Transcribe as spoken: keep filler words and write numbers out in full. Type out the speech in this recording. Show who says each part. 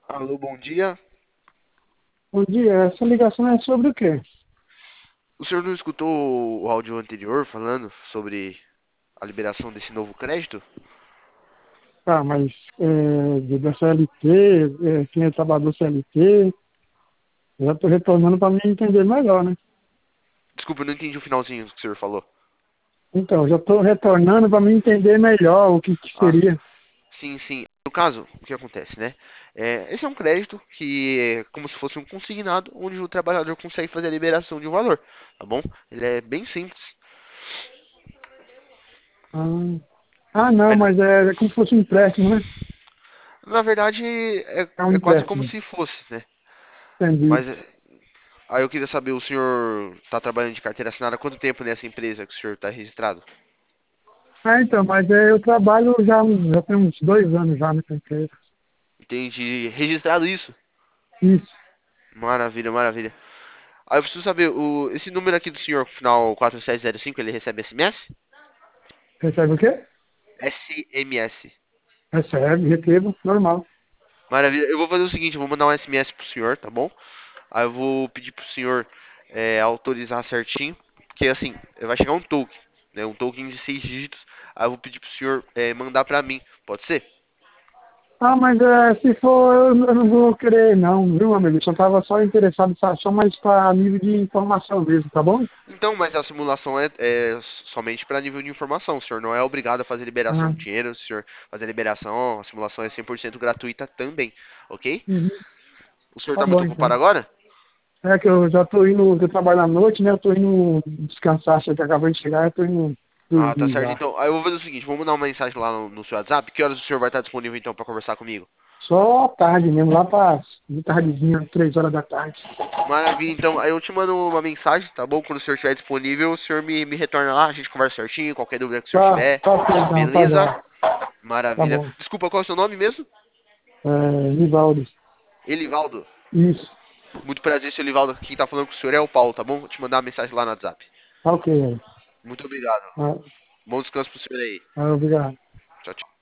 Speaker 1: Alô, bom dia.
Speaker 2: Bom dia, essa ligação é sobre o quê?
Speaker 1: O senhor não escutou o áudio anterior falando sobre a liberação desse novo crédito?
Speaker 2: Tá, mas é, de- da C L T, é, quem é trabalhador C L T, eu já estou retornando para me entender melhor, né?
Speaker 1: Desculpa, eu não entendi o finalzinho que o senhor falou.
Speaker 2: Então, já estou retornando para me entender melhor o que, que
Speaker 1: Ah,
Speaker 2: seria.
Speaker 1: sim, sim. No caso, o que acontece, né? É, esse é um crédito que é como se fosse um consignado, onde o trabalhador consegue fazer a liberação de um valor, tá bom? Ele é bem simples.
Speaker 2: Ah, ah, não,
Speaker 1: Aí,
Speaker 2: mas é, é como se fosse um empréstimo, né?
Speaker 1: na verdade, é,
Speaker 2: É um
Speaker 1: é quase como
Speaker 2: empréstimo,
Speaker 1: se fosse, né?
Speaker 2: entendi.
Speaker 1: Mas é, aí eu queria saber, o senhor está trabalhando de carteira assinada há quanto tempo nessa empresa que o senhor está registrado?
Speaker 2: Ah, então, mas é, eu trabalho já, já tem uns dois anos já nessa empresa.
Speaker 1: Entendi. Registrado isso?
Speaker 2: Isso,
Speaker 1: Maravilha, maravilha. Aí eu preciso saber, o, esse número aqui do senhor, final quatro sete zero cinco, ele recebe S M S?
Speaker 2: recebe o quê?
Speaker 1: S M S.
Speaker 2: Recebe, recebo, normal.
Speaker 1: Maravilha. Eu vou fazer o seguinte, eu vou mandar um S M S pro senhor, tá bom? Aí eu vou pedir pro senhor é, autorizar certinho, porque assim, vai chegar um token, né? Um token de seis dígitos. Aí eu vou pedir pro senhor é, mandar pra mim, pode ser?
Speaker 2: Ah, mas é, se for, eu, eu não vou querer não, viu, amigo? Eu só estava só interessado, só só mais para nível de informação mesmo, tá bom?
Speaker 1: Então, mas a simulação é, é somente para nível de informação. O senhor não é obrigado a fazer liberação
Speaker 2: Ah,
Speaker 1: de dinheiro. Se o senhor fazer liberação, a simulação é cem por cento gratuita também, ok?
Speaker 2: uhum,
Speaker 1: O senhor
Speaker 2: tá
Speaker 1: tá muito
Speaker 2: bom
Speaker 1: ocupado
Speaker 2: então.
Speaker 1: agora?
Speaker 2: É que eu já tô indo, eu trabalho à noite, né? Eu tô indo descansar, você que acabou de chegar, eu tô indo
Speaker 1: Ah, tá
Speaker 2: dormir
Speaker 1: certo.
Speaker 2: já.
Speaker 1: Então, aí eu vou fazer o seguinte, vou mandar uma mensagem lá no, no seu WhatsApp. Que horas o senhor vai estar disponível então para conversar comigo?
Speaker 2: Só à tarde mesmo, lá para de tardezinha, três horas da tarde.
Speaker 1: Maravilha, então, aí eu te mando uma mensagem, tá bom? Quando o senhor estiver disponível, o senhor me, me retorna lá, a gente conversa certinho, qualquer dúvida que o senhor
Speaker 2: Tá,
Speaker 1: tiver.
Speaker 2: tá ok então, tá
Speaker 1: Beleza?
Speaker 2: bom, tá
Speaker 1: Maravilha.
Speaker 2: bom.
Speaker 1: Desculpa, qual é o seu nome mesmo?
Speaker 2: É, Nivaldo,
Speaker 1: Elivaldo.
Speaker 2: isso,
Speaker 1: Muito prazer, seu Elivaldo. Quem tá falando com o senhor é o Paulo, tá bom? Vou te mandar uma mensagem lá no WhatsApp.
Speaker 2: tá ok aí.
Speaker 1: Muito obrigado.
Speaker 2: Ah,
Speaker 1: Bom descanso pro senhor aí.
Speaker 2: ah, obrigado.
Speaker 1: Tchau, tchau.